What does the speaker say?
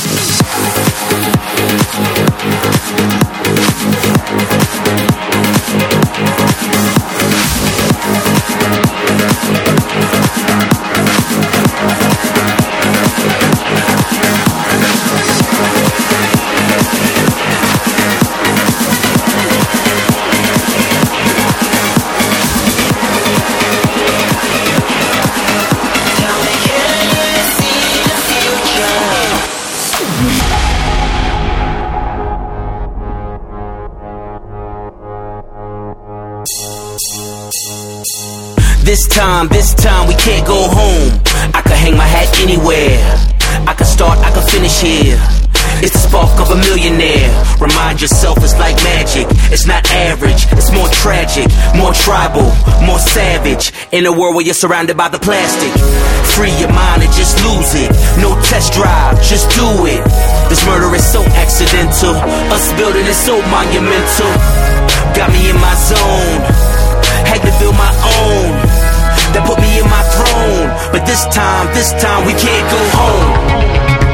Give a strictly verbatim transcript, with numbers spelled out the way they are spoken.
This time, this time we can't go home. I could hang my hat anywhere. I could start, I could finish here. It's the spark of a millionaire. Remind yourself it's like magic. It's not average, it's more tragic, more tribal, more savage. In a world where you're surrounded by the plastic. Free your mind and just lose it. No test drive, just do it. This murder is so accidental. Us building is so monumental. Got me in my zone. Had to build my own. That put me in my throne. But this time, this time we can't go home.